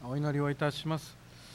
お祈りをいたします。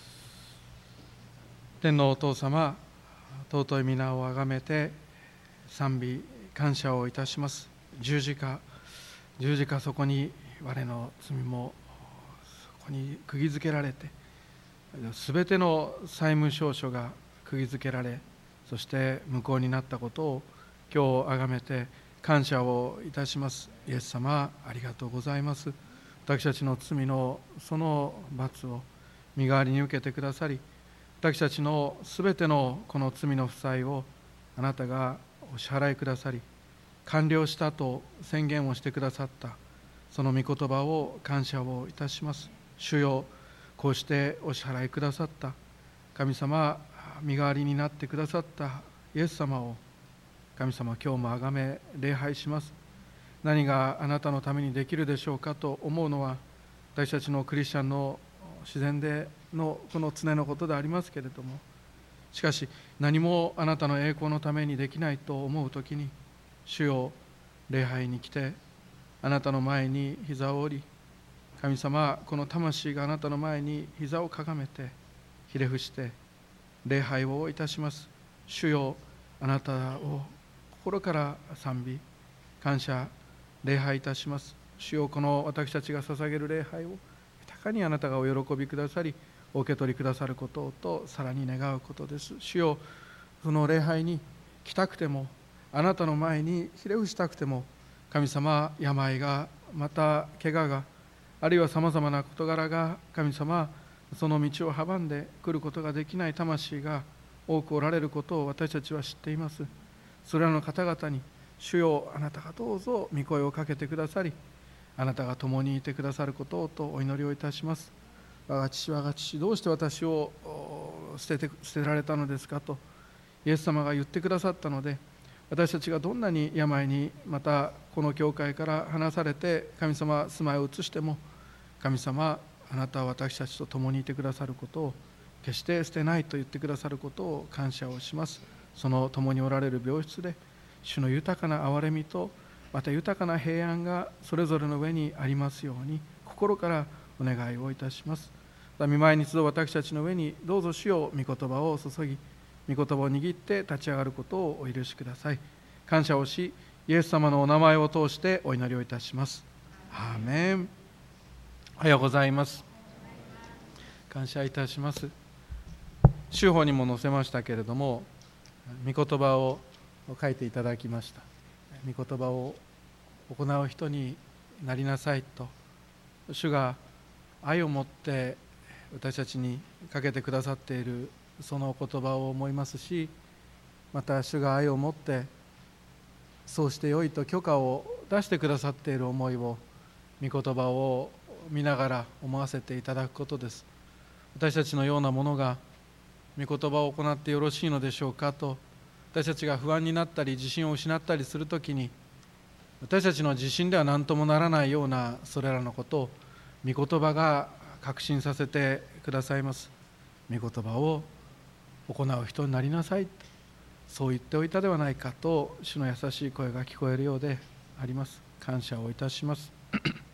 天のお父様、尊い皆をあがめて賛美感謝をいたします。十字架そこに我の罪もそこに釘付けられて、すべての債務証書が釘付けられ、そして無効になったことを今日あがめて感謝をいたします。イエス様、ありがとうございます。私たちの罪のその罰を身代わりに受けてくださり、私たちのすべてのこの罪の負債をあなたがお支払いくださり、完了したと宣言をしてくださったその御言葉を感謝をいたします。主よ、こうしてお支払いくださった神様、身代わりになってくださったイエス様を神様、今日もあがめ礼拝します。何があなたのためにできるでしょうかと思うのは、私たちのクリスチャンの自然でのこの常のことでありますけれども、しかし何もあなたの栄光のためにできないと思うときに、主よ、礼拝に来てあなたの前に膝を折り、神様、この魂があなたの前に膝をかがめてひれ伏して礼拝をいたします。主よ、あなたを心から賛美感謝礼拝いたします。主よ、この私たちが捧げる礼拝を豊かにあなたがお喜びくださり、お受け取りくださることをとさらに願うことです。主よ、その礼拝に来たくても、あなたの前にひれ伏したくても、神様、病がまた怪我が、あるいはさまざまな事柄が神様、その道を阻んで来ることができない魂が多くおられることを私たちは知っています。それらの方々に、主よ、あなたがどうぞ御声をかけてくださり、あなたが共にいてくださることをとお祈りをいたします。我が父、どうして私を捨てられたのですかとイエス様が言ってくださったので、私たちがどんなに病に、またこの教会から離されて神様住まいを移しても、神様、あなたは私たちと共にいてくださることを、決して捨てないと言ってくださることを感謝をします。その共におられる病室で、主の豊かな憐れみとまた豊かな平安がそれぞれの上にありますように、心からお願いをいたします。御前に集う私たちの上に、どうぞ主よ、御言葉を注ぎ、御言葉を握って立ち上がることをお許しください。感謝をし、イエス様のお名前を通してお祈りをいたします。アーメン。おはようございます。感謝いたします。週報にも載せましたけれども、御言葉を書いていただきました。御言葉を行う人になりなさいと、主が愛を持って私たちにかけてくださっているその言葉を思いますし、また主が愛を持ってそうしてよいと許可を出してくださっている思いを、御言葉を見ながら思わせていただくことです。私たちのようなものが御言葉を行ってよろしいのでしょうかと、私たちが不安になったり自信を失ったりするときに、私たちの自信では何ともならないようなそれらのことを御言葉が確信させてくださいます。御言葉を行う人になりなさい、そう言っておいたではないかと主の優しい声が聞こえるようであります。感謝をいたします。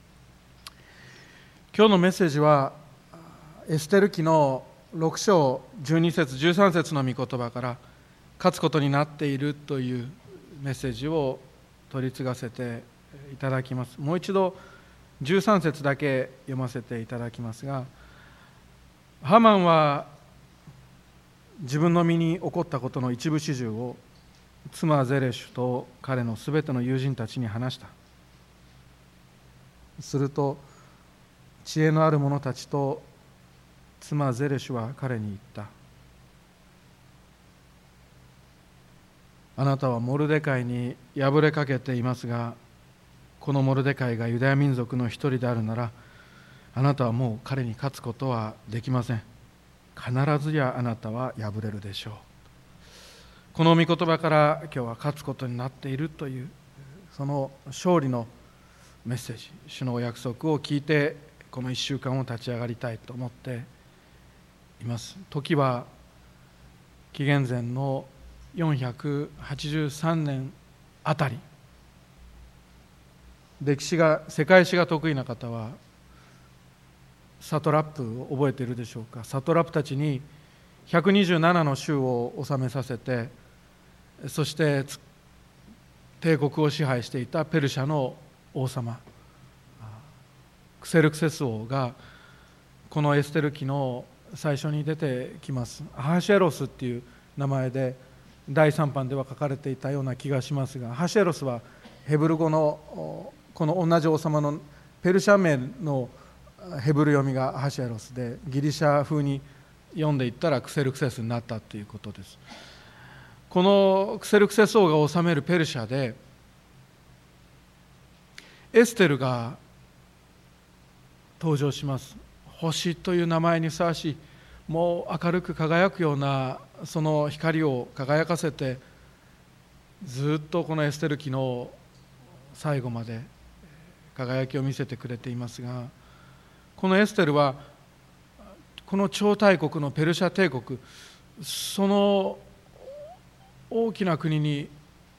今日のメッセージはエステル記の6章12節13節の御言葉から勝つことになっているというメッセージを取り継がせていただきます。もう一度13節だけ読ませていただきますが、ハマンは自分の身に起こったことの一部始終を妻ゼレシュと彼のすべての友人たちに話した。すると知恵のある者たちと妻ゼレシュは彼に言った。あなたはモルデカイに敗れかけていますが、このモルデカイがユダヤ民族の一人であるなら、あなたはもう彼に勝つことはできません。必ずやあなたは敗れるでしょう。この御言葉から今日は勝つことになっているという、その勝利のメッセージ、主のお約束を聞いて、この1週間を立ち上がりたいと思っています。時は紀元前の483年あたり、世界史が得意な方はサトラップを覚えているでしょうか。サトラップたちに127の州を治めさせて、そして帝国を支配していたペルシャの王様クセルクセス王がこのエステル記の最初に出てきます。アハシェロスっていう名前で第3版では書かれていたような気がしますが、アハシェロスはヘブル語のこの同じ王様のペルシャ名のヘブル読みがアハシェロスで、ギリシャ風に読んでいったらクセルクセスになったということです。このクセルクセス王が治めるペルシャでエステルが登場します。星という名前にふさわしい、もう明るく輝くようなその光を輝かせて、ずっとこのエステル記の最後まで輝きを見せてくれていますが、このエステルはこの超大国のペルシャ帝国、その大きな国に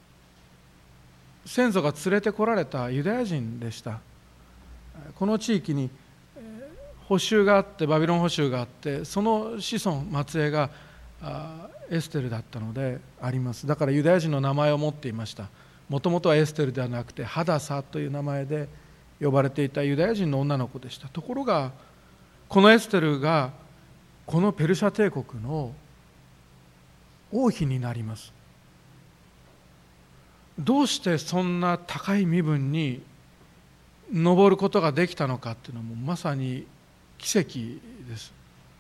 先祖が連れてこられたユダヤ人でした。この地域に捕囚があって、バビロン捕囚があって、その子孫末裔がエステルだったのであります。だからユダヤ人の名前を持っていました。もともとはエステルではなくてハダサという名前で呼ばれていたユダヤ人の女の子でした。ところがこのエステルがこのペルシャ帝国の王妃になります。どうしてそんな高い身分に上ることができたのかっていうのもまさに奇跡です。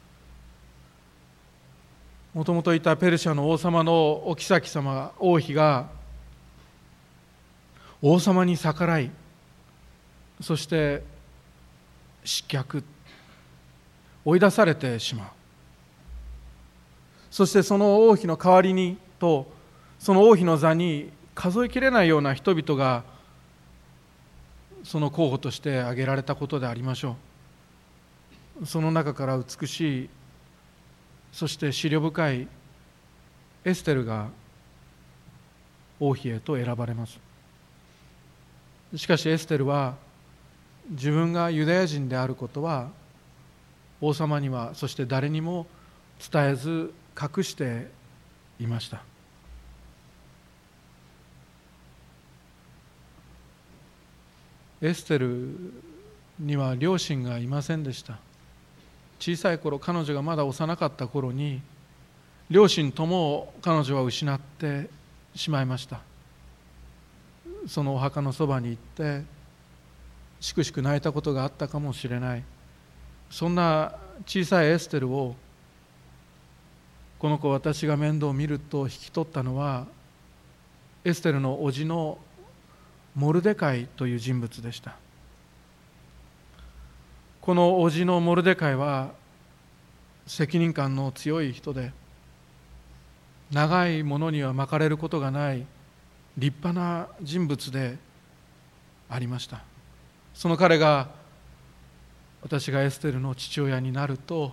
もともといたペルシャの王様のお妃様、王妃が王様に逆らい、そして失脚、追い出されてしまう。そしてその王妃の代わりにと、その王妃の座に数えきれないような人々がその候補として挙げられたことでありましょう。その中から美しい、そして思慮深いエステルが王妃へと選ばれます。しかしエステルは自分がユダヤ人であることは王様には、そして誰にも伝えず隠していました。エステルには両親がいませんでした。小さい頃、彼女がまだ幼かった頃に両親とも彼女は失ってしまいました。そのお墓のそばに行ってしくしく泣いたことがあったかもしれない。そんな小さいエステルを、この子私が面倒を見ると引き取ったのはエステルの叔父のモルデカイという人物でした。この叔父のモルデカイは責任感の強い人で、長いものには巻かれることがない立派な人物でありました。その彼が私がエステルの父親になると、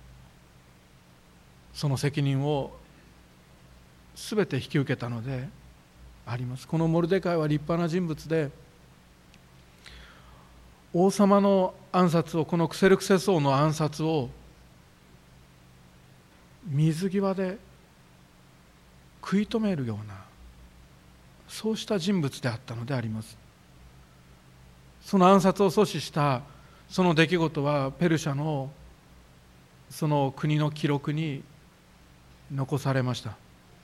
その責任をすべて引き受けたのであります。このモルデカイは立派な人物で、王様の暗殺を、このクセルクセス王の暗殺を水際で食い止めるような、そうした人物であったのであります。その暗殺を阻止したその出来事はペルシャのその国の記録に残されました。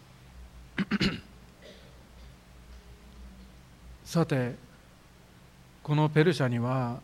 さて、このペルシャには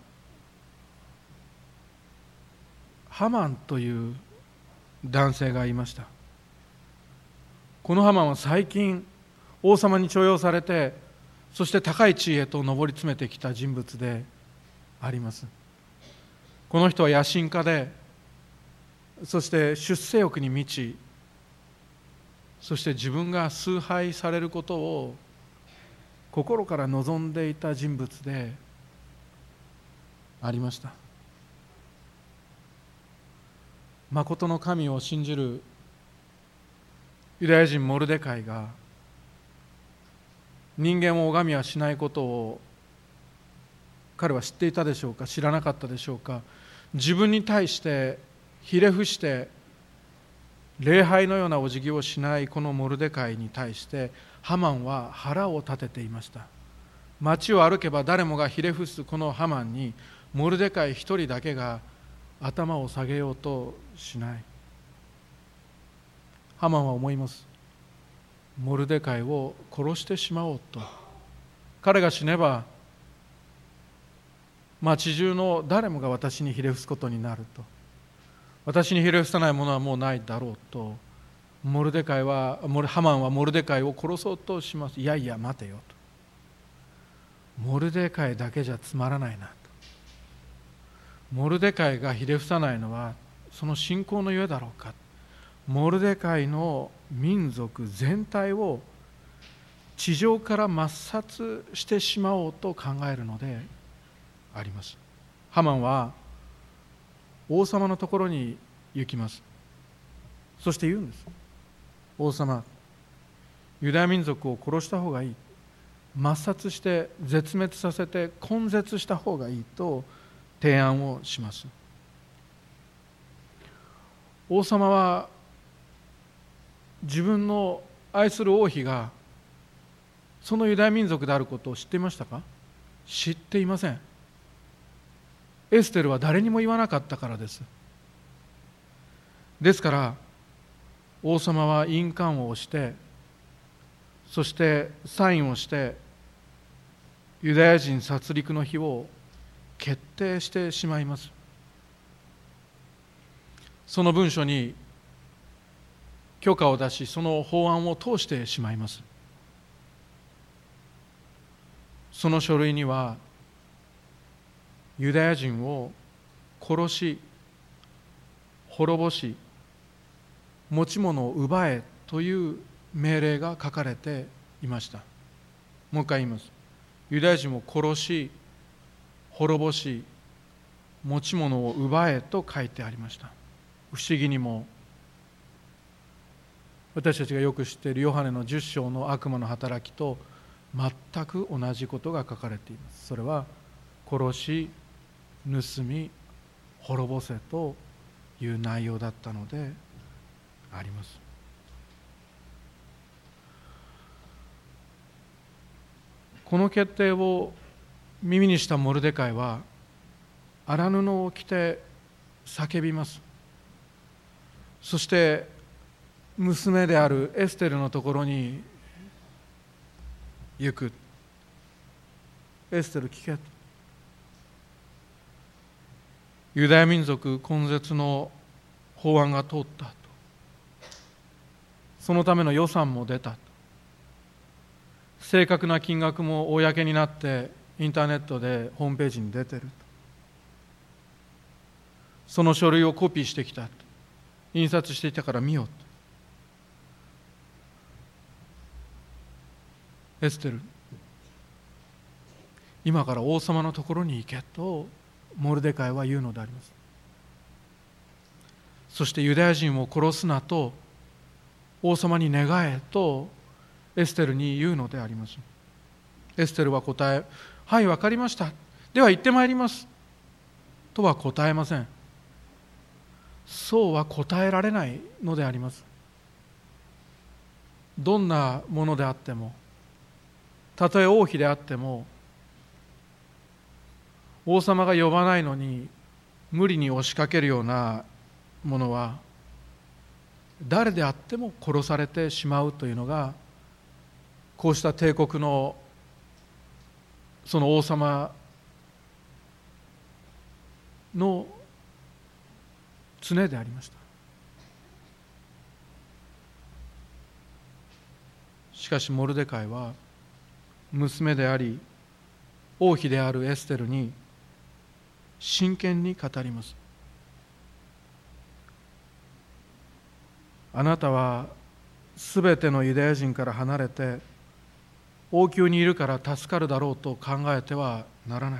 ハマンという男性がいました。このハマンは最近王様に重用されて、そして高い地位へと上り詰めてきた人物であります。この人は野心家で、そして出世欲に満ち、そして自分が崇拝されることを心から望んでいた人物でありました。真の神を信じるユダヤ人モルデカイが人間を拝みはしないことを彼は知っていたでしょうか、知らなかったでしょうか。 自分に対してひれ伏して礼拝のようなお辞儀をしないこのモルデカイに対してハマンは腹を立てていました。街を歩けば誰もがひれ伏すこのハマンにモルデカイ一人だけが頭を下げようとしない。ハマンは思います。モルデカイを殺してしまおうと。彼が死ねば町中の誰もが私にひれ伏すことになると。私にひれ伏さないものはもうないだろうと。ハマンはモルデカイを殺そうとします。いやいや待てよと。モルデカイだけじゃつまらないなと。モルデカイがひれ伏さないのはその信仰のゆえだろうか。モルデカイの民族全体を地上から抹殺してしまおうと考えるのであります。ハマンは王様のところに行きます。そして言うんです。王様、ユダヤ民族を殺した方がいい。抹殺して絶滅させて根絶した方がいいと提案をします。王様は自分の愛する王妃がそのユダヤ民族であることを知っていましたか？知っていません。エステルは誰にも言わなかったからです。ですから王様は印鑑を押して、そしてサインをしてユダヤ人殺戮の日を決定してしまいます。その文書に許可を出し、その法案を通してしまいます。その書類にはユダヤ人を殺し滅ぼし持ち物を奪えという命令が書かれていました。もう一回言います。ユダヤ人を殺し滅ぼし持ち物を奪えと書いてありました。不思議にも私たちがよく知っているヨハネの10章の悪魔の働きと全く同じことが書かれています。それは殺し盗み滅ぼせという内容だったのであります。この決定を耳にしたモルデカイは荒布を着て叫びます。そして娘であるエステルのところに行く。エステル聞けと。ユダヤ民族根絶の法案が通ったと。そのための予算も出たと。正確な金額も公になってインターネットでホームページに出てると。その書類をコピーしてきたと。印刷していたから見よと。エステル、今から王様のところに行けとモルデカイは言うのであります。そしてユダヤ人を殺すなと王様に願えとエステルに言うのであります。エステルは答え、はい、わかりました。では行ってまいりますとは答えません。そうは答えられないのであります。どんなものであっても、たとえ王妃であっても、王様が呼ばないのに無理に押しかけるようなものは誰であっても殺されてしまうというのが、こうした帝国のその王様の常でありました。しかしモルデカイは娘であり王妃であるエステルに真剣に語ります。あなたはすべてのユダヤ人から離れて王宮にいるから助かるだろうと考えてはならない。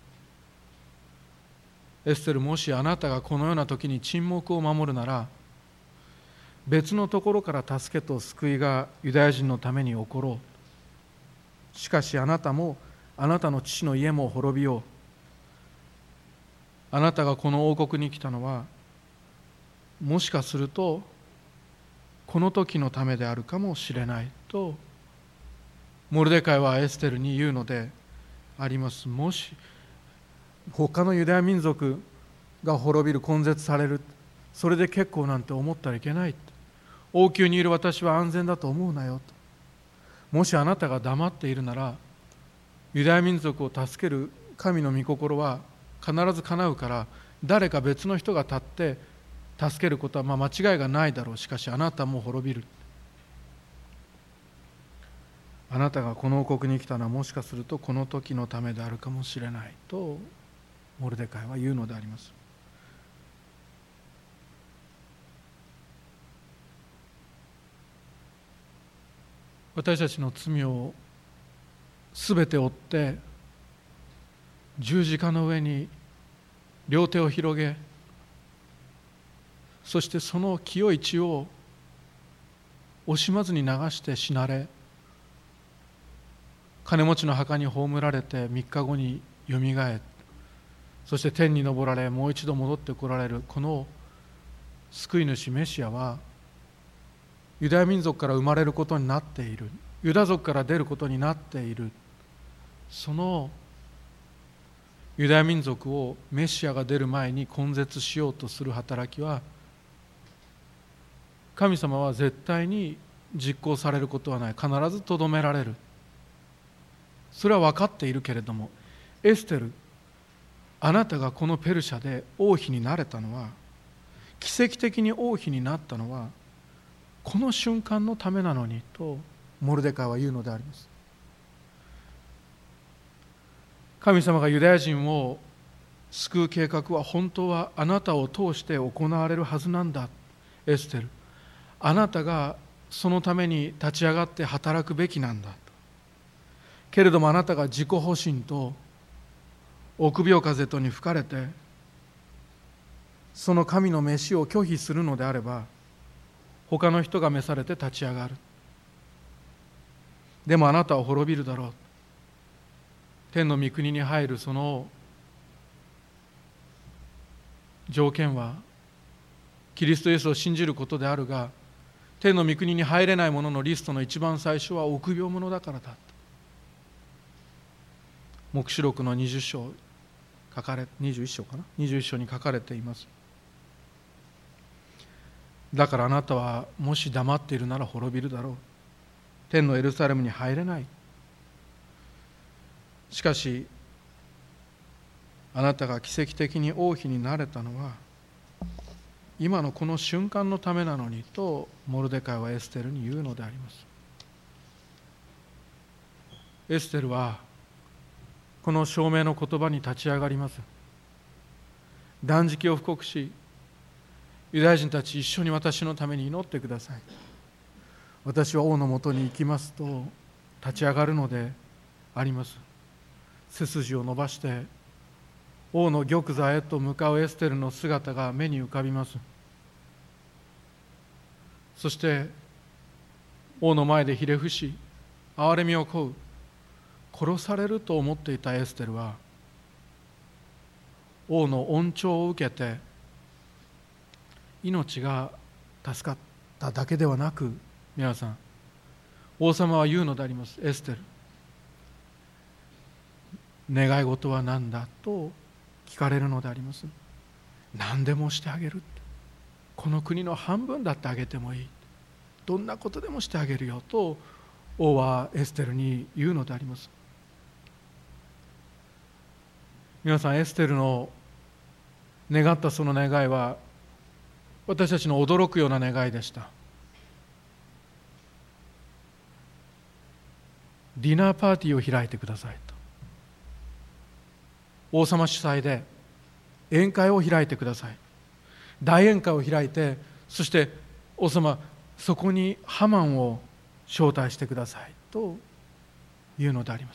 エステル、もしあなたがこのような時に沈黙を守るなら、別のところから助けと救いがユダヤ人のために起ころう。しかしあなたもあなたの父の家も滅びよう。 あなたがこの王国に来たのは、もしかするとこの時のためであるかもしれないとモルデカイはエステルに言うのであります。もし他のユダヤ民族が滅びる、根絶される、それで結構なんて思ったらいけない。王宮にいる私は安全だと思うなよと。もしあなたが黙っているなら、ユダヤ民族を助ける神の御心は必ず叶うから、誰か別の人が立って助けることは間違いがないだろう。しかしあなたも滅びる。あなたがこの王国に来たのはもしかするとこの時のためであるかもしれないとモルデカイは言うのであります。私たちの罪をすべて負って十字架の上に両手を広げ、そしてその清い血を惜しまずに流して死なれ、金持ちの墓に葬られて3日後によみがえ、そして天に昇られもう一度戻ってこられるこの救い主メシアは、ユダヤ民族から生まれることになっている、ユダ族から出ることになっている、そのユダヤ民族をメシアが出る前に根絶しようとする働きは、神様は絶対に実行されることはない。必ずとどめられる。それは分かっているけれども、エステル、あなたがこのペルシャで王妃になれたのは、奇跡的に王妃になったのはこの瞬間のためなのにとモルデカイは言うのであります。神様がユダヤ人を救う計画は本当はあなたを通して行われるはずなんだ。エステル、あなたがそのために立ち上がって働くべきなんだ。けれどもあなたが自己保身と臆病風とに吹かれてその神の召しを拒否するのであれば、他の人が召されて立ち上がる。でもあなたは滅びるだろう。天の御国に入るその条件はキリストイエスを信じることであるが、天の御国に入れない者のリストの一番最初は臆病者だからだ。黙示録の20章21章かな、21章に書かれています。だからあなたはもし黙っているなら滅びるだろう。天のエルサレムに入れない。しかしあなたが奇跡的に王妃になれたのは今のこの瞬間のためなのにとモルデカイはエステルに言うのであります。エステルはこの証明の言葉に立ち上がります。断食を布告し、ユダヤ人たち一緒に私のために祈ってください。私は王のもとに行きますと立ち上がるのであります。背筋を伸ばして王の玉座へと向かうエステルの姿が目に浮かびます。そして王の前でひれ伏し憐れみを請う。殺されると思っていたエステルは王の恩寵を受けて命が助かっただけではなく、皆さん、王様は言うのであります。エステル、願い事は何だと聞かれるのであります。何でもしてあげる。この国の半分だってあげてもいい。どんなことでもしてあげるよと王はエステルに言うのであります。皆さん、エステルの願ったその願いは私たちの驚くような願いでした。ディナーパーティーを開いてくださいと。王様主催で宴会を開いてください。大宴会を開いて、そして王様、そこにハマンを招待してくださいというのであります。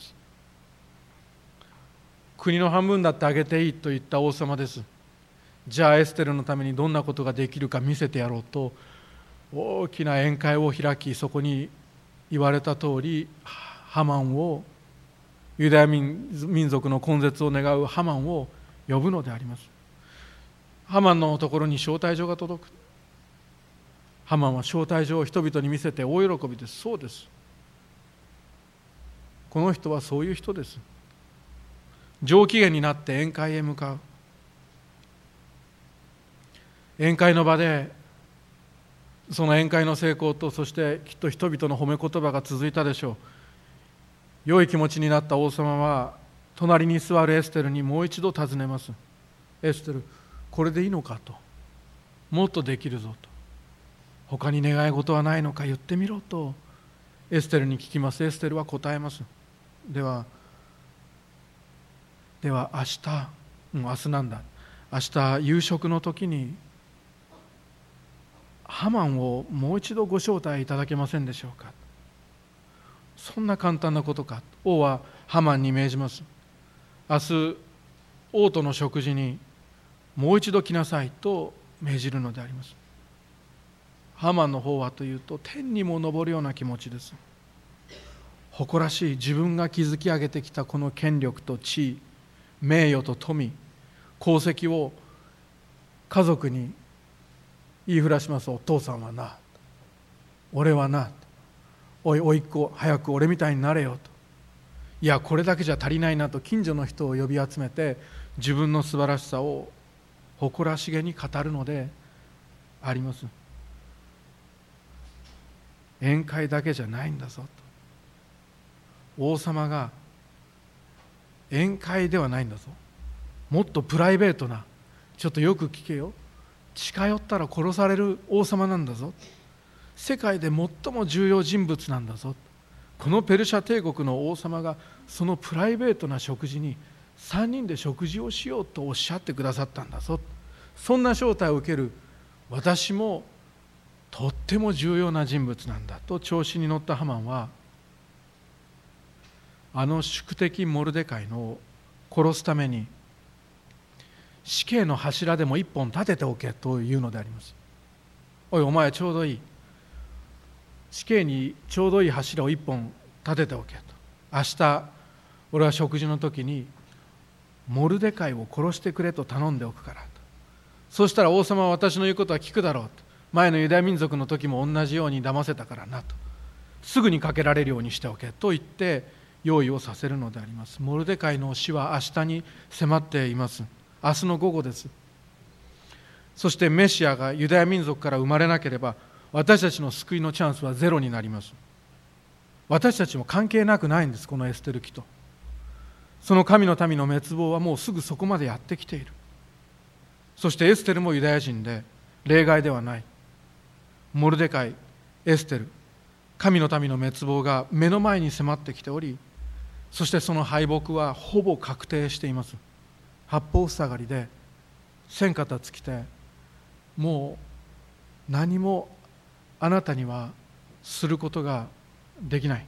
国の半分だってあげていいと言った王様です。じゃあエステルのためにどんなことができるか見せてやろうと大きな宴会を開き、そこに言われた通りハマンを、ユダヤ民族の根絶を願うハマンを呼ぶのであります。 ハマンのところに招待状が届く。ハマンは招待状を人々に見せて大喜びです。そうです。この人はそういう人です。上機嫌になって宴会へ向かう。宴会の場でその宴会の成功と、そしてきっと人々の褒め言葉が続いたでしょう。良い気持ちになった王様は隣に座るエステルにもう一度尋ねます。エステル、これでいいのかと。もっとできるぞと。他に願い事はないのか言ってみろとエステルに聞きます。エステルは答えます。では明日、明日なんだ、明日夕食の時にハマンをもう一度ご招待いただけませんでしょうか。そんな簡単なことか。王はハマンに命じます。明日王との食事にもう一度来なさいと命じるのであります。ハマンの方はというと、天にも昇るような気持ちです。誇らしい自分が築き上げてきたこの権力と地位、名誉と富、功績を家族に言いふらします。お父さんはな、俺はな、おいっ子早く俺みたいになれよと。いや、これだけじゃ足りないなと近所の人を呼び集めて自分の素晴らしさを誇らしげに語るのであります。宴会だけじゃないんだぞと。王様が宴会ではないんだぞ、もっとプライベートな、ちょっとよく聞けよ、近寄ったら殺される王様なんだぞ、世界で最も重要人物なんだぞ。このペルシャ帝国の王様がそのプライベートな食事に3人で食事をしようとおっしゃってくださったんだぞ。そんな招待を受ける私もとっても重要な人物なんだと調子に乗ったハマンは、あの宿敵モルデカイの殺すために死刑の柱でも一本立てておけというのであります。おい、お前ちょうどいい、死刑にちょうどいい柱を一本立てておけと。明日俺は食事の時にモルデカイを殺してくれと頼んでおくからと。そうしたら王様は私の言うことは聞くだろうと。前のユダヤ民族の時も同じように騙せたからなと。すぐにかけられるようにしておけと言って用意をさせるのであります。モルデカイの死は明日に迫っています。明日の午後です。そしてメシアがユダヤ民族から生まれなければ私たちの救いのチャンスはゼロになります。私たちも関係なくないんです。このエステル記とその神の民の滅亡はもうすぐそこまでやってきている。そしてエステルもユダヤ人で例外ではない。モルデカイ、エステル、神の民の滅亡が目の前に迫ってきており、そしてその敗北はほぼ確定しています。八方塞がりで千肩つきて、もう何もあなたにはすることができない。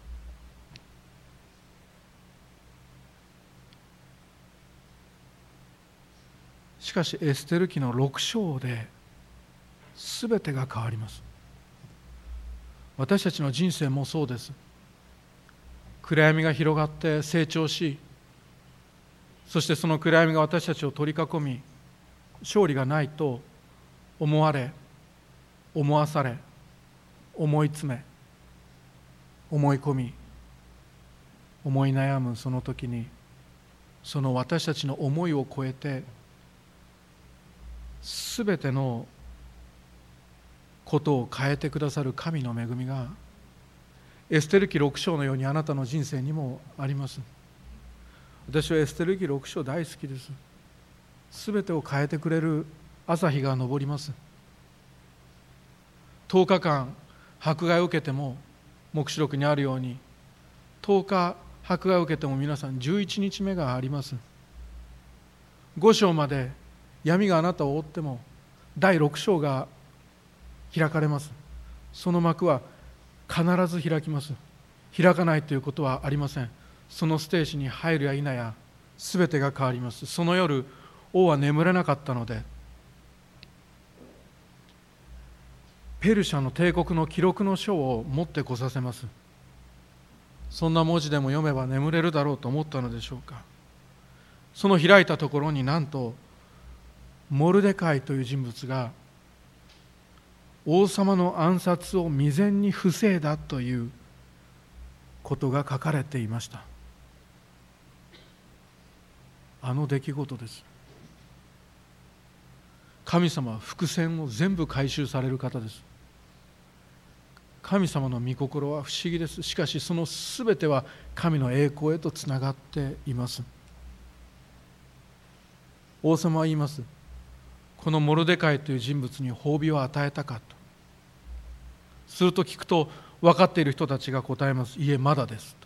しかしエステル記の6章で全てが変わります。私たちの人生もそうです。暗闇が広がって成長し、そしてその暗闇が私たちを取り囲み、勝利がないと思われ、思わされ、思い詰め、思い込み、思い悩むその時に、その私たちの思いを超えて全てのことを変えてくださる神の恵みがエステル記6章のようにあなたの人生にもあります。私はエステル記6章大好きです。全てを変えてくれる朝日が昇ります。10日間迫害を受けても、黙示録にあるように10日迫害を受けても皆さん11日目があります。5章まで闇があなたを覆っても第6章が開かれます。その幕は必ず開きます。開かないということはありません。そのステージに入るや否や全てが変わります。その夜王は眠れなかったのでペルシャの帝国の記録の書を持ってこさせます。そんな文字でも読めば眠れるだろうと思ったのでしょうか。その開いたところになんとモルデカイという人物が王様の暗殺を未然に防いだということが書かれていました。あの出来事です。神様は伏線を全部回収される方です。神様の御心は不思議です。しかしそのすべては神の栄光へとつながっています。王様は言います。このモルデカイという人物に褒美を与えたかと。すると聞くと、分かっている人たちが答えます。いえ、まだです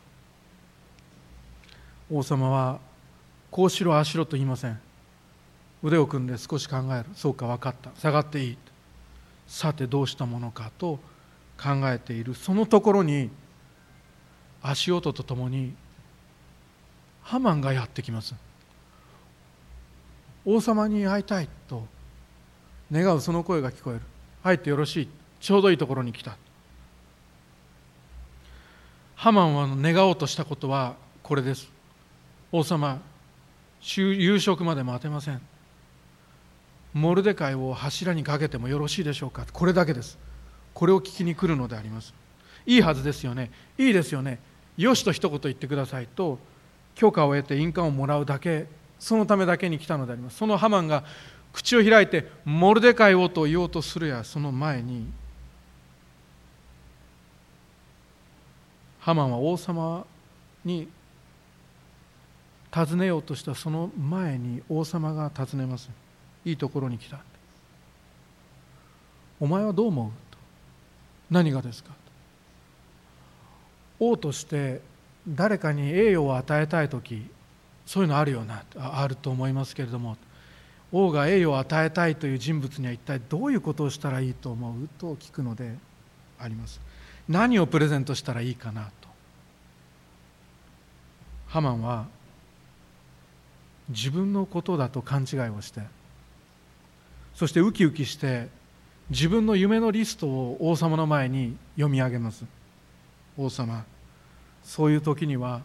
と。王様はこうしろああしろと言いません。腕を組んで少し考える。そうか、分かった、下がっていい。さてどうしたものかと考えているそのところに、足音とともにハマンがやってきます。王様に会いたいと願うその声が聞こえる。入ってよろしい、ちょうどいいところに来た。ハマンは願おうとしたことはこれです。王様、夕食まで待てません。モルデカイを柱にかけてもよろしいでしょうか。これだけです。これを聞きに来るのであります。いいはずですよね。いいですよね。よしと一言言ってくださいと許可を得て印鑑をもらうだけ、そのためだけに来たのであります。そのハマンが口を開いてモルデカイをと言おうとするやその前に、ハマンは王様に尋ねようとしたその前に王様が尋ねます。いいところに来た。お前はどう思うと。何がですか。王として誰かに栄誉を与えたいとき、そういうのあるよな、あると思いますけれども、王が栄誉を与えたいという人物には一体どういうことをしたらいいと思うと聞くのであります。何をプレゼントしたらいいかなと。ハマンは自分のことだと勘違いをして、そしてウキウキして自分の夢のリストを王様の前に読み上げます。王様、そういう時には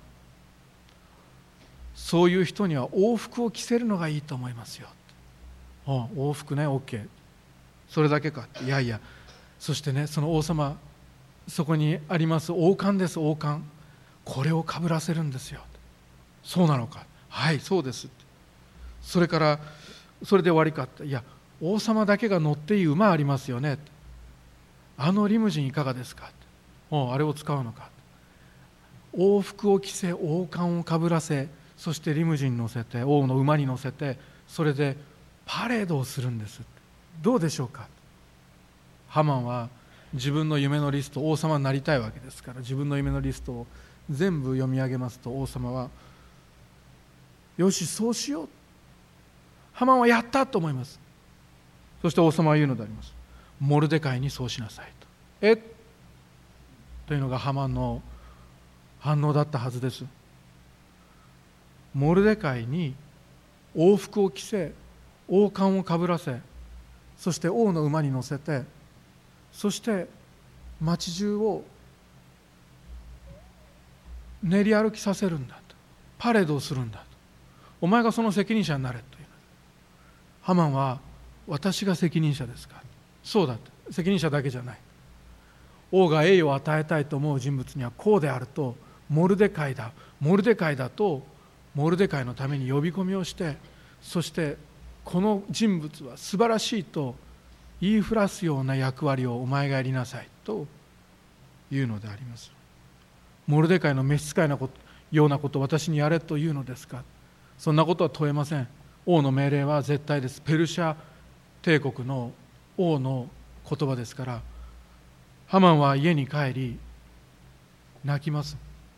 そういう人には王服を着せるのがいいと思いますよ。王服ね、 OK、 それだけか。いやいや、そしてね、その王様、そこにあります王冠です。王冠、これをかぶらせるんですよ。そうなのか。はい、そうです。それからそれで終わりかって。いや、王様だけが乗っていい馬ありますよね。あのリムジンいかがですか。あれを使うのか。王服を着せ、王冠をかぶらせ、そしてリムジンに乗せて、王の馬に乗せて、それでパレードをするんです。どうでしょうか。ハマンは自分の夢のリスト、王様になりたいわけですから、自分の夢のリストを全部読み上げますと、王様はよし、そうしよう。ハマンはやったと思います。そして王様は言うのであります。モルデカイにそうしなさいと。というのがハマンの反応だったはずです。モルデカイに王服を着せ、王冠をかぶらせ、そして王の馬に乗せて、そして町中を練り歩きさせるんだと。パレードをするんだと。お前がその責任者になれという。ハマンは、私が責任者ですか。そうだと。責任者だけじゃない。王が栄誉を与えたいと思う人物にはこうであると、モルデカイだ、モルデカイだと、モルデカイのために呼び込みをして、そしてこの人物は素晴らしいと言いふらすような役割をお前がやりなさいというのであります。モルデカイの召使いのようなことを私にやれというのですか。そんなことは問えません。王の命令は絶対です。ペルシャ帝国の王の言葉ですから。ハマンは家に帰り泣きます。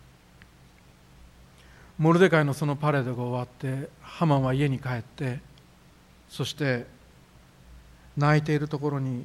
モルデカイのそのパレードが終わって、ハマンは家に帰って、そして泣いているところに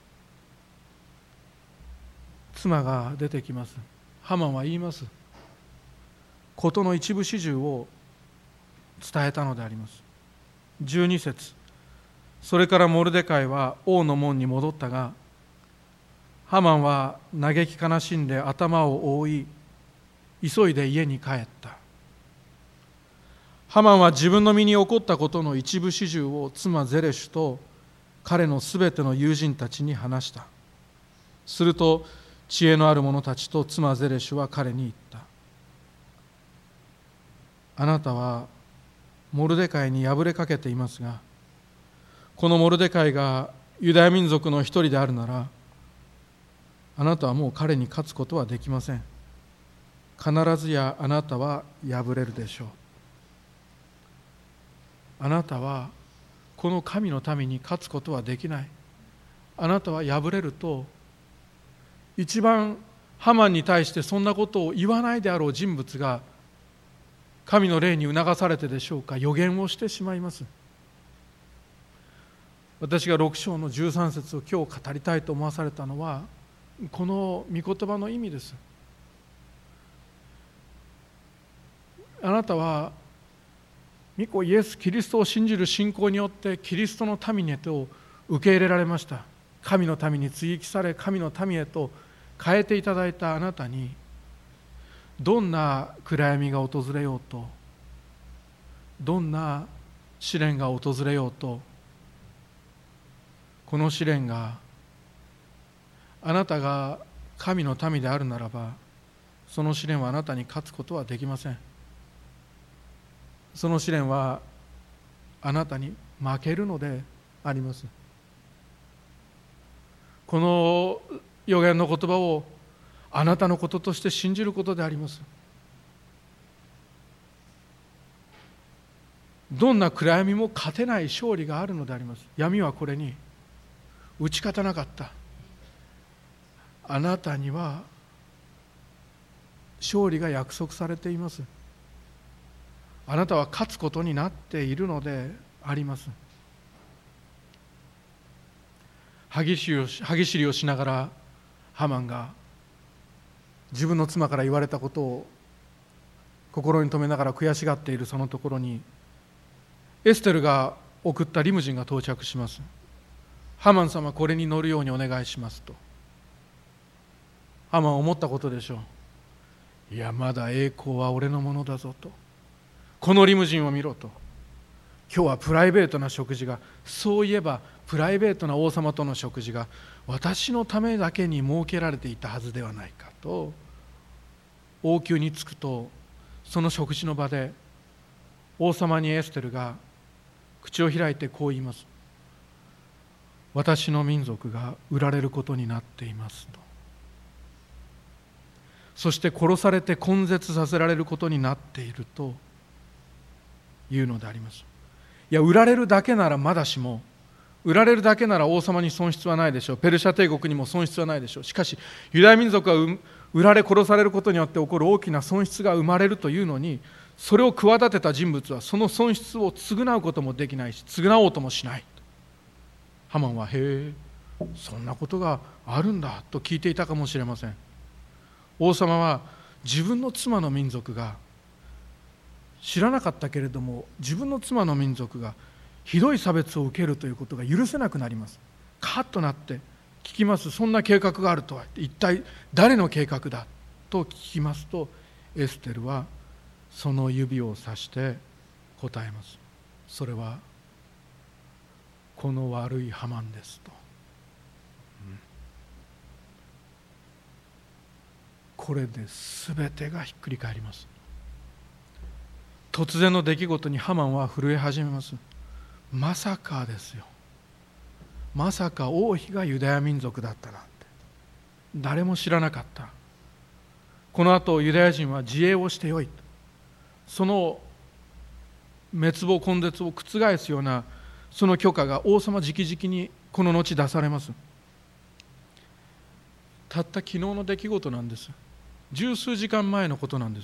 妻が出てきます。ハマンは言います。事の一部始終を伝えたのであります。12節、それからモルデカイは王の門に戻ったが、ハマンは嘆き悲しんで頭を覆い、急いで家に帰った。 ハマンは自分の身に起こったことの一部始終を妻ゼレシュと彼のすべての友人たちに話した。すると知恵のある者たちと妻ゼレシュは彼に言った。あなたはモルデカイに敗れかけていますが、このモルデカイがユダヤ民族の一人であるなら、あなたはもう彼に勝つことはできません。必ずやあなたは敗れるでしょう。あなたはこの神の民に勝つことはできない。あなたは敗れると、一番ハマンに対してそんなことを言わないであろう人物が神の霊に促されてでしょうか、予言をしてしまいます。私が6章の13節を今日語りたいと思わされたのは、この御言葉の意味です。あなたは御子イエス・キリストを信じる信仰によってキリストの民へと受け入れられました。神の民に追記され、神の民へと変えていただいたあなたに、どんな暗闇が訪れようと、どんな試練が訪れようと、この試練があなたが神の民であるならば、その試練はあなたに勝つことはできません。その試練はあなたに負けるのであります。この預言の言葉をあなたのこととして信じることであります。どんな暗闇も勝てない勝利があるのであります。闇はこれに打ち勝たなかった。あなたには勝利が約束されています。あなたは勝つことになっているのであります。歯ぎしりをしながらハマンが自分の妻から言われたことを心に留めながら悔しがっているそのところに、エステルが送ったリムジンが到着します。ハマン様、これに乗るようにお願いしますと。ハマンは思ったことでしょう。いや、まだ栄光は俺のものだぞと。このリムジンを見ろと。今日はプライベートな食事が、そういえばプライベートな王様との食事が私のためだけに設けられていたはずではないかと王宮に着くと、その食事の場で王様にエステルが口を開いてこう言います。私の民族が売られることになっていますと。そして殺されて根絶させられることになっているというのであります。いや、売られるだけならまだしも、売られるだけなら王様に損失はないでしょう。ペルシャ帝国にも損失はないでしょう。しかしユダヤ民族が売られ殺されることによって起こる大きな損失が生まれるというのに、それを企てた人物はその損失を償うこともできないし、償おうともしない。ハマンは、へえ、そんなことがあるんだと聞いていたかもしれません。王様は自分の妻の民族が、知らなかったけれども自分の妻の民族がひどい差別を受けるということが許せなくなります。カッとなって聞きます。そんな計画があるとは、一体誰の計画だと聞きますと、エステルはその指を指して答えます。それはこの悪いハマンですと。これで全てがひっくり返ります。突然の出来事にハマンは震え始めます。まさかですよ。まさか王妃がユダヤ民族だったなんて誰も知らなかった。この後ユダヤ人は自衛をしてよい、その滅亡根絶を覆すようなその許可が王様直々にこの後出されます。たった昨日の出来事なんです。十数時間前のことなんです。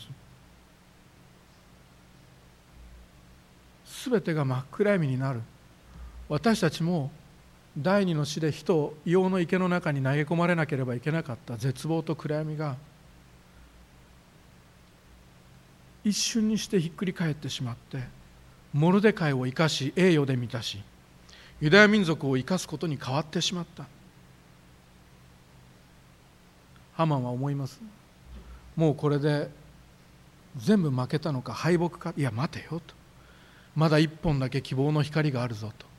すべてが真っ暗闇になる。私たちも第二の死で火と硫黄の池の中に投げ込まれなければいけなかった絶望と暗闇が一瞬にしてひっくり返ってしまって、モルデカイを生かし栄誉で満たし、ユダヤ民族を生かすことに変わってしまった。ハマンは思います。もうこれで全部負けたのか敗北か。いや待てよと。 まだ一本だけ希望の光があるぞと。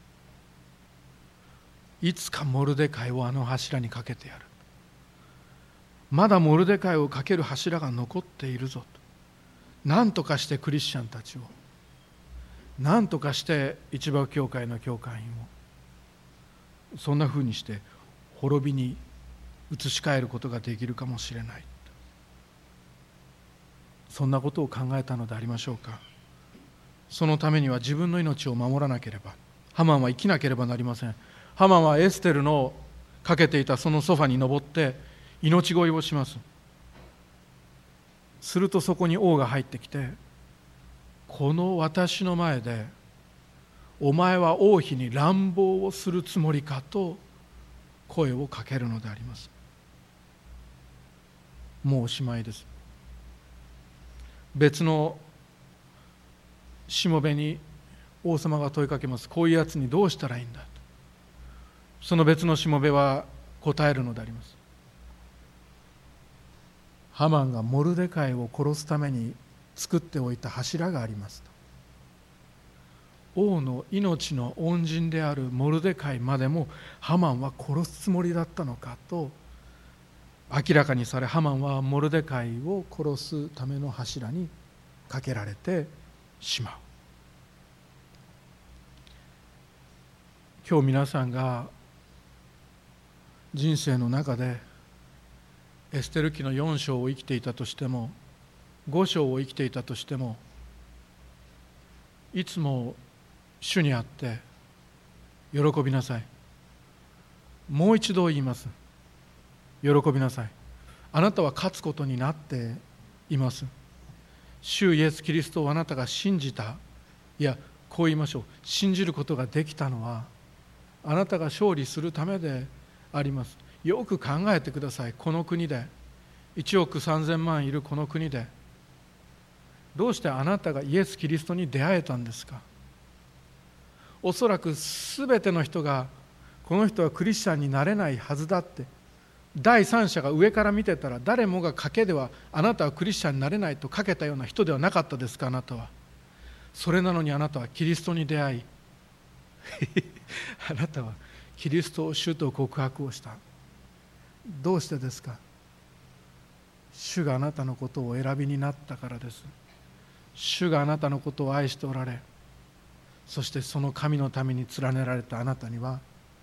いつかモルデカイをあの柱にかけてやる。まだモルデカイをかける柱が残っているぞと。何とかしてクリスチャンたちを、何とかして一番教会の教会員を、そんなふうにして滅びに移し替えることができるかもしれない。そんなことを考えたのでありましょうか。そのためには自分の命を守らなければ、ハマンは生きなければなりません。ハマンはエステルのかけていたそのソファに登って命乞いをします。するとそこに王が入ってきて、この私の前でお前は王妃に乱暴をするつもりかと声をかけるのであります。もうおしまいです。別のしもべに王様が問いかけます。こういうやつにどうしたらいいんだと。その別のしもべは答えるのであります。ハマンがモルデカイを殺すために作っておいた柱がありますと。王の命の恩人であるモルデカイまでもハマンは殺すつもりだったのかと明らかにされ、ハマンはモルデカイを殺すための柱にかけられてしまう。今日皆さんが人生の中でエステル記の4章を生きていたとしても、5章を生きていたとしても、いつも主にあって喜びなさい。もう一度言います。喜びなさい。あなたは勝つことになっています。主イエス・キリストをあなたが信じた、いやこう言いましょう、信じることができたのはあなたが勝利するためであります。よく考えてください。この国で1億3000万いるこの国で、どうしてあなたがイエス・キリストに出会えたんですか。おそらくすべての人がこの人はクリスチャンになれないはずだって、第三者が上から見てたら誰もが賭けではあなたはクリスチャンになれないと賭けたような人ではなかったですか。あなたは。それなのにあなたはキリストに出会いあなたはキリストを主と告白をした。どうしてですか。主があなたのことをお選びになったからです。主があなたのことを愛しておられ、そしてその神のために連ねられたあなたには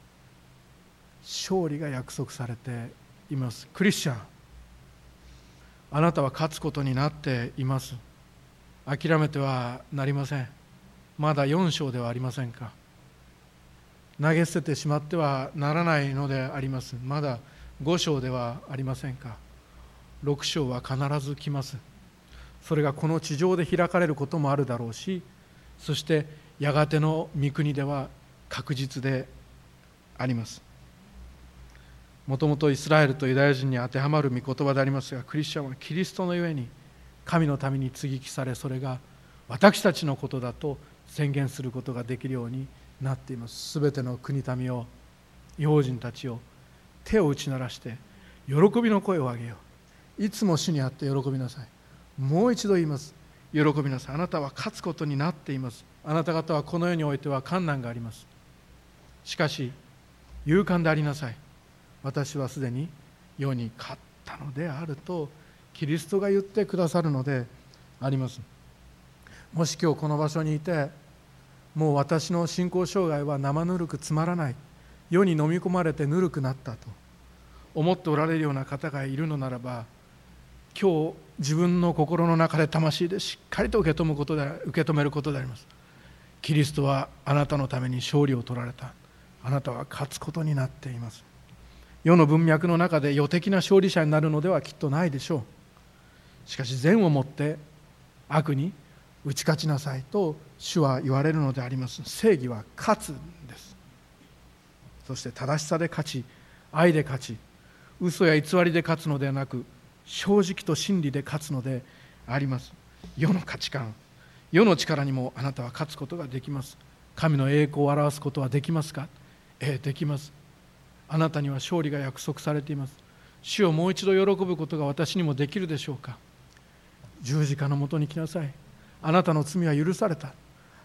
勝利が約束されています。クリスチャン、あなたは勝つことになっています。諦めてはなりません。まだ4章ではありませんか。投げ捨ててしまってはならないのであります。まだ5章ではありませんか。6章は必ず来ます。それがこの地上で開かれることもあるだろうし、そしてやがての御国では確実であります。もともとイスラエルとユダヤ人に当てはまる御言葉でありますが、クリスチャンはキリストのゆえに神のために接ぎ木され、それが私たちのことだと宣言することができるようになっています。すべての国民を、異邦人たちを手を打ち鳴らして喜びの声を上げよう。いつも主にあって喜びなさい。もう一度言います。喜びなさい。あなたは勝つことになっています。あなた方はこの世においては困難があります。しかし勇敢でありなさい。私はすでに世に勝ったのであるとキリストが言ってくださるのであります。もし今日この場所にいて、もう私の信仰障害は生ぬるくつまらない、世に飲み込まれてぬるくなったと思っておられるような方がいるのならば、今日自分の心の中で魂でしっかりと受け止めることであります。キリストはあなたのために勝利を取られた。あなたは勝つことになっています。世の文脈の中で世的な勝利者になるのではきっとないでしょう。しかし善をもって悪に打ち勝ちなさいと主は言われるのであります。正義は勝つんです。そして正しさで勝ち、愛で勝ち、嘘や偽りで勝つのではなく、正直と真理で勝つのであります。世の価値観、世の力にもあなたは勝つことができます。神の栄光を表すことはできますか。できます。あなたには勝利が約束されています。主をもう一度喜ぶことが私にもできるでしょうか。十字架のもとに来なさい。あなたの罪は許された。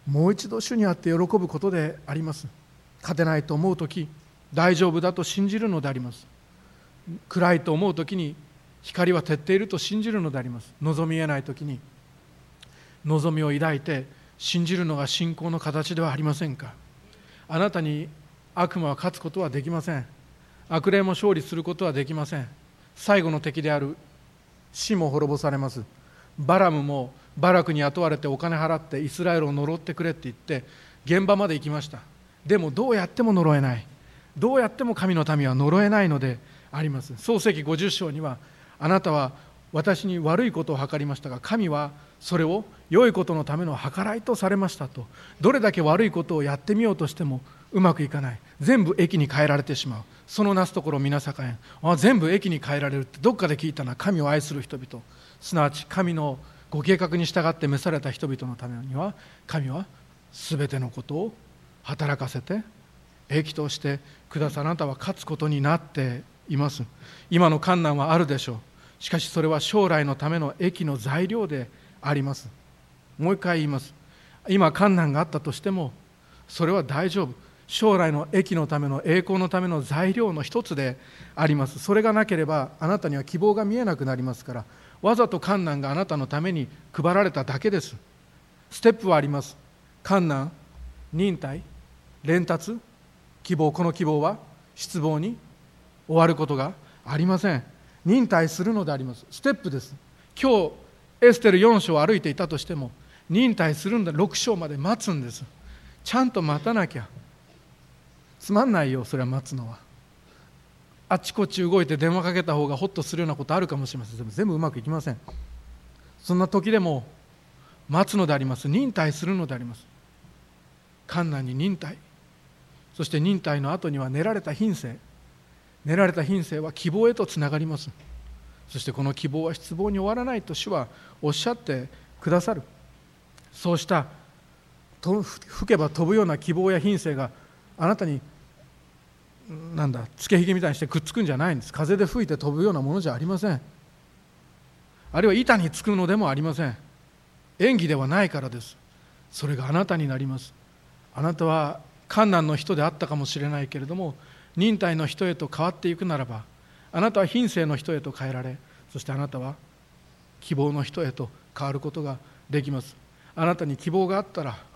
もう一度主にあって喜ぶことであります。勝てないと思うとき、大丈夫だと信じるのであります。暗いと思うときに光は照っていると信じるのであります。望みえないときに望みを抱いて信じるのが信仰の形ではありませんか。あなたに悪魔は勝つことはできません。悪霊も勝利することはできません。最後の敵である死も滅ぼされます。バラムもバラクに雇われてお金払ってイスラエルを呪ってくれって言って現場まで行きました。でもどうやっても呪えない、どうやっても神の民は呪えないのであります。創世記50章には、あなたは私に悪いことを計りましたが神はそれを良いことのための計らいとされましたと。どれだけ悪いことをやってみようとしてもうまくいかない、全部益に変えられてしまう。そのなすところ皆栄えん、全部益に変えられるってどっかで聞いたのは、神を愛する人々、すなわち神のご計画に従って召された人々のためには、神はすべてのことを働かせて益としてくださる。あなたは勝つことになっています。今の困難はあるでしょう。しかしそれは将来のための益の材料であります。もう一回言います。今困難があったとしてもそれは大丈夫。将来の益のための、栄光のための材料の一つであります。それがなければあなたには希望が見えなくなりますから、わざと困難があなたのために配られただけです。ステップはあります。困難、忍耐、連達、希望。この希望は失望に終わることがありません。忍耐するのであります。ステップです。今日エステル4章を歩いていたとしても忍耐するんだ。6章まで待つんです。ちゃんと待たなきゃ。つまんないよ、それは待つのは。あっちこっち動いて電話かけた方がホッとするようなことあるかもしれません。でも全部うまくいきません。そんな時でも待つのであります。忍耐するのであります。困難に忍耐、そして忍耐の後には練られた品性。練られた品性は希望へとつながります。そしてこの希望は失望に終わらないと主はおっしゃってくださる。そうした吹けば飛ぶような希望や品性があなたにつけひげみたいにしてくっつくんじゃないんです。風で吹いて飛ぶようなものじゃありません。あるいは板につくのでもありません。演技ではないからです。それがあなたになります。あなたは困難の人であったかもしれないけれども、忍耐の人へと変わっていくならば、あなたは品性の人へと変えられ、そしてあなたは希望の人へと変わることができます。あなたに希望があったら、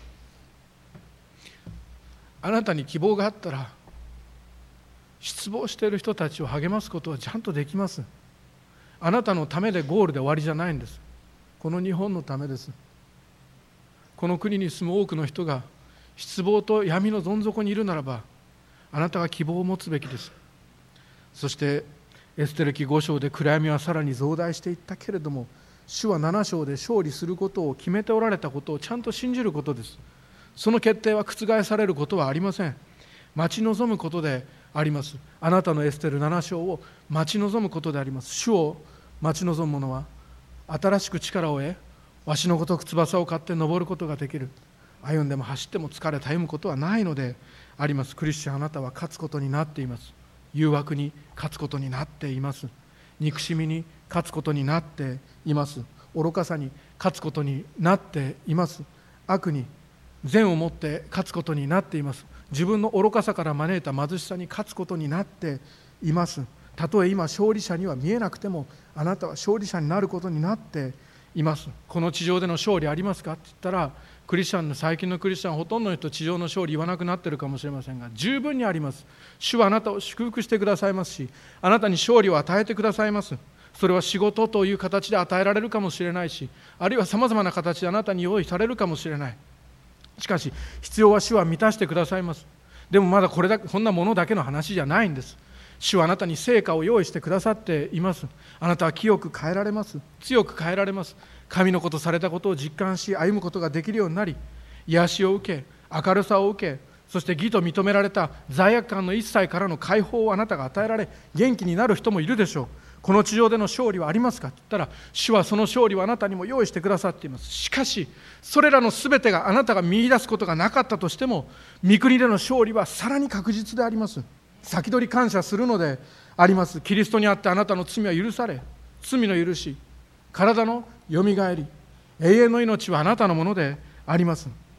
失望している人たちを励ますことはちゃんとできます。あなたのためでゴールで終わりじゃないんです。この日本のためです。この国に住む多くの人が失望と闇のどん底にいるならば、あなたが希望を持つべきです。そしてエステル記5章で暗闇はさらに増大していったけれども、主は7章で勝利することを決めておられたことをちゃんと信じることです。その決定は覆されることはありません。待ち望むことであります。あなたのエステル7章を待ち望むことであります。主を待ち望む者は新しく力を得、わしのごとく翼を買って登ることができる。歩んでも走っても疲れた歩むことはないのであります。クリスチャン、あなたは勝つことになっています。誘惑に勝つことになっています。憎しみに勝つことになっています。愚かさに勝つことになっています。悪に善をもって勝つことになっています。自分の愚かさから招いた貧しさに勝つことになっています。たとえ今勝利者には見えなくても、あなたは勝利者になることになっています。この地上での勝利ありますかって言ったら、最近のクリスチャンほとんどの人地上の勝利言わなくなっているかもしれませんが、十分にあります。主はあなたを祝福してくださいますし、あなたに勝利を与えてくださいます。それは仕事という形で与えられるかもしれないし、あるいはさまざまな形であなたに用意されるかもしれない。しかし必要は主は満たしてくださいます。でもまだこんなものだけの話じゃないんです。主はあなたに成果を用意してくださっています。あなたは清く変えられます。強く変えられます。神のことされたことを実感し歩むことができるようになり、癒しを受け、明るさを受け、そして義と認められた罪悪感の一切からの解放をあなたが与えられ、元気になる人もいるでしょう。この地上での勝利はありますかと言ったら、主はその勝利をあなたにも用意してくださっています。しかしそれらのすべてがあなたが見出すことがなかったとしても、御国での勝利はさらに確実であります。先取り感謝するのであります。キリストにあってあなたの罪は許され、罪の許し、体のよみがえり、永遠の命はあなたのものであります。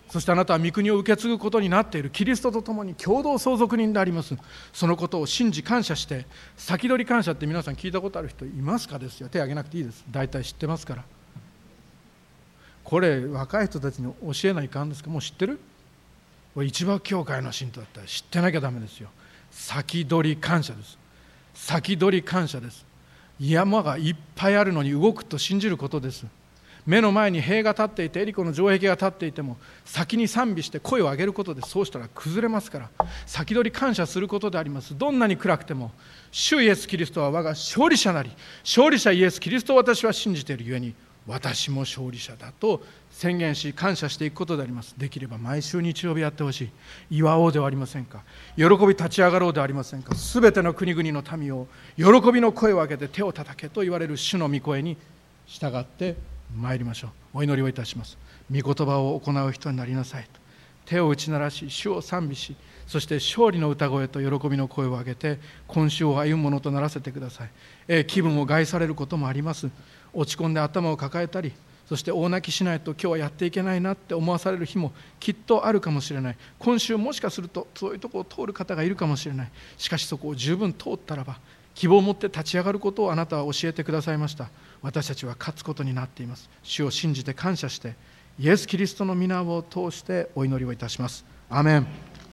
そしてあなたは御国を受け継ぐことになっている。キリストと共に共同相続人であります。そのことを信じ感謝して、先取り感謝って皆さん聞いたことある人いますかですよ。手を挙げなくていいです。大体知ってますから。これ若い人たちに教えないかんですか。もう知ってる？一番教会の信徒だったら知ってなきゃダメですよ。先取り感謝です。先取り感謝です。山がいっぱいあるのに動くと信じることです。目の前に塀が立っていてエリコの城壁が立っていても先に賛美して声を上げることで、そうしたら崩れますから、先取り感謝することであります。どんなに暗くても主イエスキリストは我が勝利者なり、勝利者イエスキリストを私は信じているゆえに私も勝利者だと宣言し感謝していくことであります。できれば毎週日曜日やってほしい。祝おうではありませんか。喜び立ち上がろうではありませんか。すべての国々の民を喜びの声を上げて手を叩けと言われる主の御声に従って参りましょう。お祈りをいたします。御言葉を行う人になりなさいと手を打ち鳴らし、主を賛美し、そして勝利の歌声と喜びの声を上げて今週を歩むものとならせてください。気分を害されることもあります。落ち込んで頭を抱えたり、そして大泣きしないと今日はやっていけないなって思わされる日もきっとあるかもしれない。今週もしかするとそういうところを通る方がいるかもしれない。しかしそこを十分通ったらば希望を持って立ち上がることをあなたは教えてくださいました。私たちは勝つことになっています。主を信じて感謝してイエス・キリストの皆を通してお祈りをいたします。アーメン。